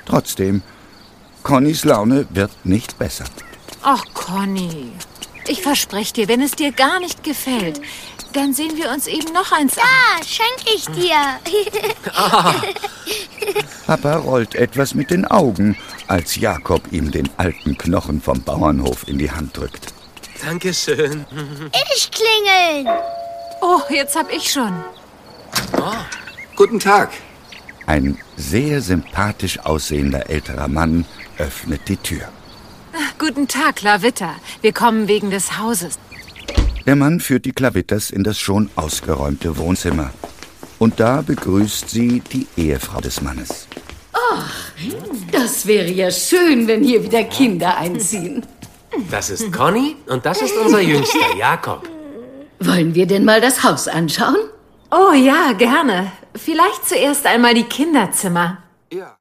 Trotzdem, Connys Laune wird nicht besser. Ach, Conny, ich verspreche dir, wenn es dir gar nicht gefällt, dann sehen wir uns eben noch eins an. Ja, schenk ich dir. Papa rollt etwas mit den Augen, als Jakob ihm den alten Knochen vom Bauernhof in die Hand drückt. Dankeschön. Ich klingeln. Oh, jetzt hab ich schon. Oh, guten Tag. Ein sehr sympathisch aussehender älterer Mann öffnet die Tür. Guten Tag, Klavitter. Wir kommen wegen des Hauses. Der Mann führt die Klavitters in das schon ausgeräumte Wohnzimmer. Und da begrüßt sie die Ehefrau des Mannes. Das wäre ja schön, wenn hier wieder Kinder einziehen. Das ist Conny und das ist unser Jüngster, Jakob. Wollen wir denn mal das Haus anschauen? Oh ja, gerne. Vielleicht zuerst einmal die Kinderzimmer. Ja.